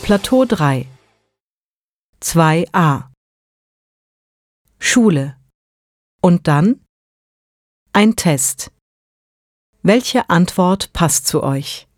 Plateau 3 2a Schule. Und dann? Ein Test. Welche Antwort passt zu euch?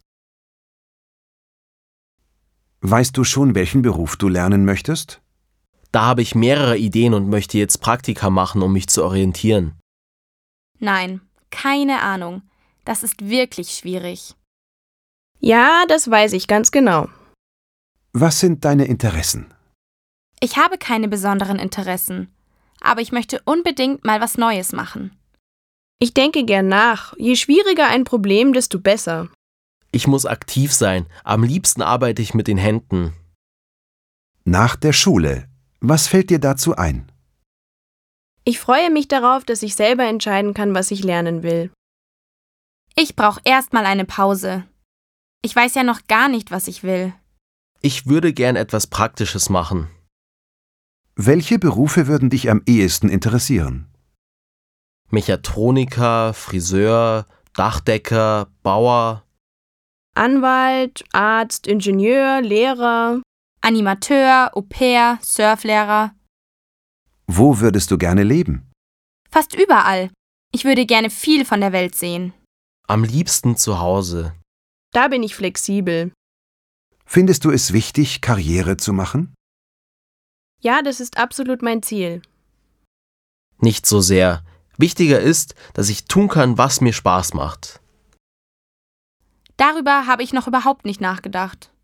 Weißt du schon, welchen Beruf du lernen möchtest? Da habe ich mehrere Ideen und möchte jetzt Praktika machen, um mich zu orientieren. Nein, keine Ahnung. Das ist wirklich schwierig. Ja, das weiß ich ganz genau. Was sind deine Interessen? Ich habe keine besonderen Interessen, aber ich möchte unbedingt mal was Neues machen. Ich denke gern nach. Je schwieriger ein Problem, desto besser. Ich muss aktiv sein. Am liebsten arbeite ich mit den Händen. Nach der Schule. Was fällt dir dazu ein? Ich freue mich darauf, dass ich selber entscheiden kann, was ich lernen will. Ich brauche erst mal eine Pause. Ich weiß ja noch gar nicht, was ich will. Ich würde gern etwas Praktisches machen. Welche Berufe würden dich am ehesten interessieren? Mechatroniker, Friseur, Dachdecker, Bauer. Anwalt, Arzt, Ingenieur, Lehrer. Animateur, Au-pair, Surflehrer. Wo würdest du gerne leben? Fast überall. Ich würde gerne viel von der Welt sehen. Am liebsten zu Hause. Da bin ich flexibel. Findest du es wichtig, Karriere zu machen? Ja, das ist absolut mein Ziel. Nicht so sehr. Wichtiger ist, dass ich tun kann, was mir Spaß macht. Darüber habe ich noch überhaupt nicht nachgedacht.